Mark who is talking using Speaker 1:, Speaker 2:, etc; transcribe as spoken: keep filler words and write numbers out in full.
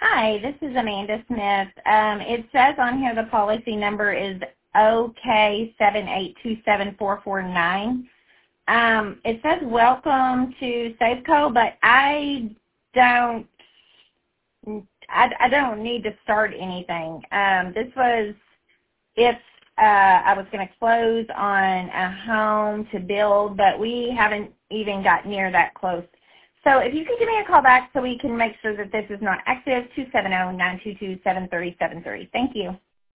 Speaker 1: Hi, this is Amanda Smith. Um, it says on here the policy number is O K seven eight two seven four four nine. Um, it says welcome to Safeco, but I don't, I, I don't need to start anything. Um, this was if uh, I was going to close on a home to build, but we haven't even got near that close. So if you could give me a call back so we can make sure that this is not active, two seven zero, nine two two, seven three seven three. Thank you.